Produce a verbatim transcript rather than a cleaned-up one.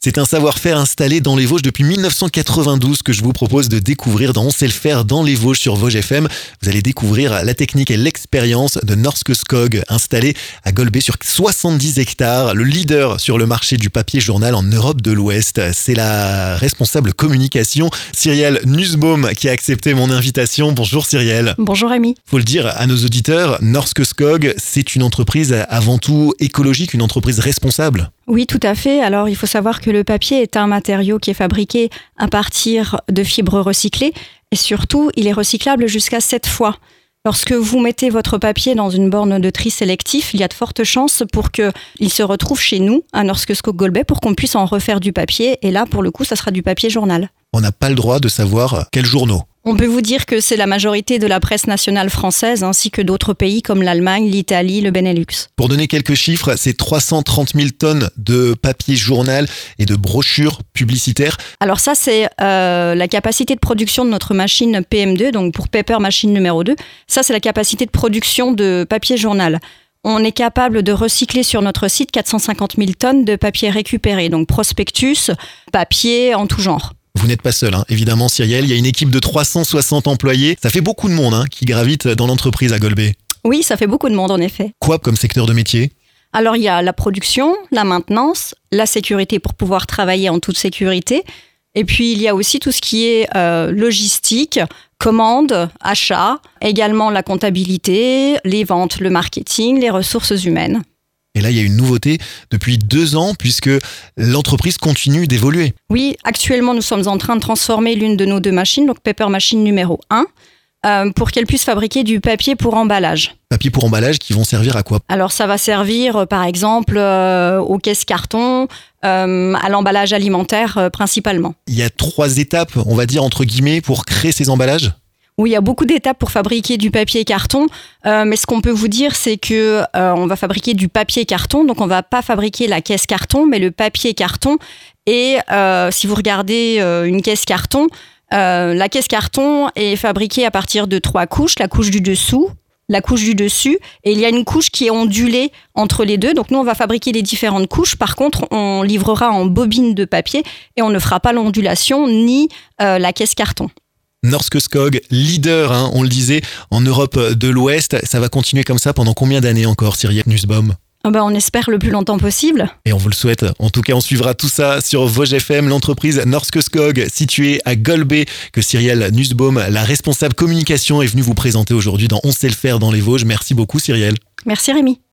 C'est un savoir-faire installé dans les Vosges depuis mille neuf cent quatre-vingt-douze que je vous propose de découvrir dans On sait le faire dans les Vosges sur Vosges F M. Vous allez découvrir la technique et l'expérience de Norske Skog, installé à Golbey sur soixante-dix hectares, le leader sur le marché du papier journal en Europe de l'Ouest. C'est la responsable communication, Cyrielle Nussbaum, qui a accepté mon invitation. Bonjour Cyrielle. Bonjour Rémi. Faut le dire à nos auditeurs, Norske Skog, c'est une entreprise avant tout écologique, une entreprise responsable. Oui, tout à fait. Alors, il faut savoir que le papier est un matériau qui est fabriqué à partir de fibres recyclées et surtout, il est recyclable jusqu'à sept fois. Lorsque vous mettez votre papier dans une borne de tri sélectif, il y a de fortes chances pour qu'il se retrouve chez nous, à Norske Skog Golbey, pour qu'on puisse en refaire du papier. Et là, pour le coup, ça sera du papier journal. On n'a pas le droit de savoir quels journaux. On peut vous dire que c'est la majorité de la presse nationale française, ainsi que d'autres pays comme l'Allemagne, l'Italie, le Benelux. Pour donner quelques chiffres, c'est trois cent trente mille tonnes de papier journal et de brochures publicitaires. Alors ça, c'est euh, la capacité de production de notre machine P M deux, donc pour Paper Machine numéro deux. Ça, c'est la capacité de production de papier journal. On est capable de recycler sur notre site quatre cent cinquante mille tonnes de papier récupéré, donc prospectus, papier en tout genre. Vous n'êtes pas seul, hein. Évidemment, Cyrielle, il y a une équipe de trois cent soixante employés. Ça fait beaucoup de monde hein, qui gravite dans l'entreprise à Golbey. Oui, ça fait beaucoup de monde en effet. Quoi comme secteur de métier ? Alors, il y a la production, la maintenance, la sécurité pour pouvoir travailler en toute sécurité. Et puis, il y a aussi tout ce qui est euh, logistique, commande, achat, également la comptabilité, les ventes, le marketing, les ressources humaines. Et là, il y a une nouveauté depuis deux ans puisque l'entreprise continue d'évoluer. Oui, actuellement, nous sommes en train de transformer l'une de nos deux machines, donc Paper Machine numéro un, euh, pour qu'elle puisse fabriquer du papier pour emballage. Papier pour emballage qui vont servir à quoi ? Alors, ça va servir, euh, par exemple, euh, aux caisses carton, euh, à l'emballage alimentaire euh, principalement. Il y a trois étapes, on va dire, entre guillemets, pour créer ces emballages ? Oui, il y a beaucoup d'étapes pour fabriquer du papier carton, euh, mais ce qu'on peut vous dire, c'est que euh, on va fabriquer du papier carton, donc on va pas fabriquer la caisse carton, mais le papier carton. Et euh, si vous regardez euh, une caisse carton, euh, la caisse carton est fabriquée à partir de trois couches, la couche du dessous, la couche du dessus, et il y a une couche qui est ondulée entre les deux. Donc nous, on va fabriquer les différentes couches. Par contre, on livrera en bobine de papier et on ne fera pas l'ondulation ni euh, la caisse carton. Norske Skog, leader, hein, on le disait, en Europe de l'Ouest. Ça va continuer comme ça pendant combien d'années encore, Cyrielle Nussbaum ? Oh ben, on espère le plus longtemps possible. Et on vous le souhaite. En tout cas, on suivra tout ça sur Vosges F M, l'entreprise Norske Skog, située à Golbey, que Cyrielle Nussbaum, la responsable communication, est venue vous présenter aujourd'hui dans On sait le faire dans les Vosges. Merci beaucoup, Cyrielle. Merci Rémi.